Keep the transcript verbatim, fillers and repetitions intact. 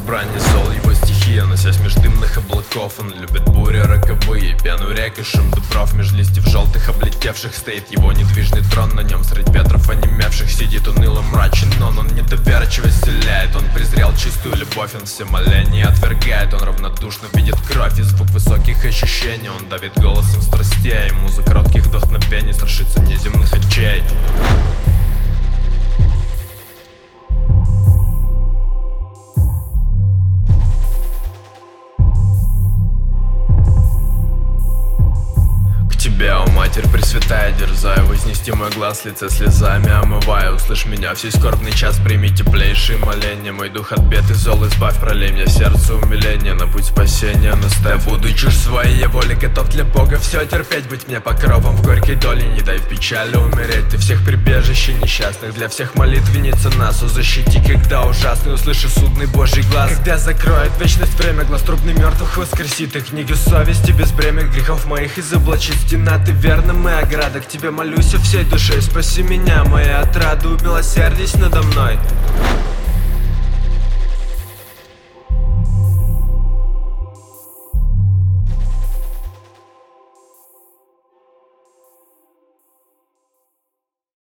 брань и сол его стихия, носясь меж дымных облаков. Он любит бури роковые, пьяную рек и шум дубров. Меж листьев желтых облетевших стоит его недвижный трон. На нем средь ветров онемевших сидит уныло мрачен он. Он недоверчивость вселяет, он презрел чистую любовь. Он все моления отвергает, он равнодушно видит кровь и звук высоких ощущений. Он давит голосом страстей, музыка коротких вдохновений страшится неземных очей. Тебя, о Матерь Пресвятая, дерзаю вознести мой глаз, лице слезами омываю. Услышь меня в сей скорбный час, прими теплейшие моления. Мой дух от бед и зол избавь, пролей мне в сердце умиление. На путь спасения наставь, буду чушь своей воли, готов для Бога все терпеть. Быть мне покровом в горькой доле, не дай в печали умереть. Ты всех прибежище несчастных, для всех молитвенница нас. О, защити, когда ужасный услыши судный Божий глаз. Когда закроет вечность время, глаз трубный мертвых воскресит. И книги совести без бремя грехов моих изоблачит. Стена, ты верна, мы ограда, к тебе молюсь всей душой. Спаси меня, моя отрада, умилосердись надо мной.